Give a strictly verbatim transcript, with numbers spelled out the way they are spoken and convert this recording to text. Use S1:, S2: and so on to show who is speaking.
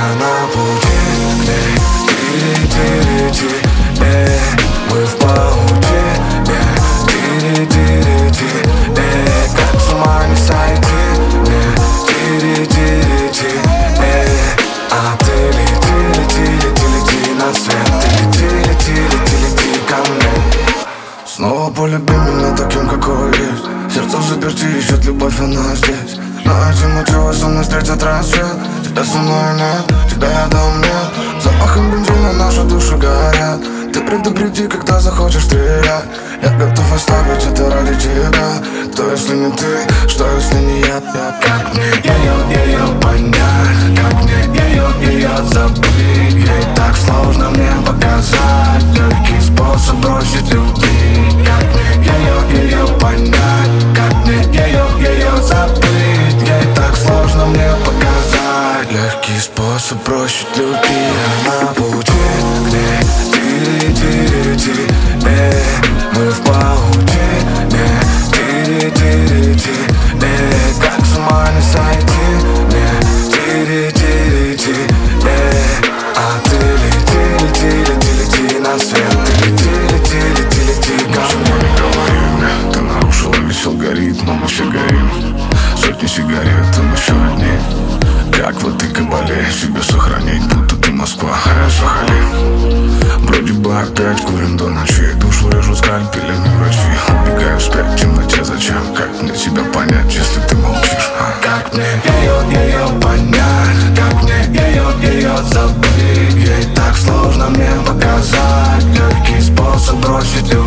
S1: я на пути к ней. Тири-тири-ти, эй, мы в паутине. Тири-тири-ти, эй, как с ума не сойти мне. Тири-тири-ти, эй, а ты лети, лети, лети, лети на свет. Ты лети, лети, лети, лети ко мне. Снова полюби меня таким, какой есть. Сердце заперти, ищет любовь, она здесь. Ночью ночью со мной встретит рассвет. Тебя со мной нет, тебя рядом нет. Запахом бензина наши души горят. Ты предупреди, когда захочешь стрелять. Я готов оставить это ради тебя. Кто если не ты, что если не я? я Как мне ее, ее понять? Как мне ее, ее забыть? Ей так сложно мне показать. Легкий способ бросить любить. Как мне ее, ее понять? Как мне ее, ее забыть? Ей так сложно мне показать. Легкий способ бросить любить. Я на пути к ней. Тири-тири-ти, эй, мы в паутине. Тири-тири-ти, эй, как с ума не сойти мне. Тири-тири-ти, эй, а ты лети, лети, лети, лети на свет. Ты лети, лети, лети, лети ко мне. Не говори мне, ты нарушила весь алгоритм, мы все горим. Сотни сигарет, а мы еще одни. Как вот ты кабале себе сохранить, будто ты Москва, а я Сахалин. Вроде бы опять курим до ночи. Душу режут скальпелями врачи. Убегаю вспять в темноте, зачем? Как мне тебя понять, если ты молчишь? А? Как мне ее, ее понять? Как мне ее, ее забыть? Ей так сложно мне показать. Легкий способ бросить любовь.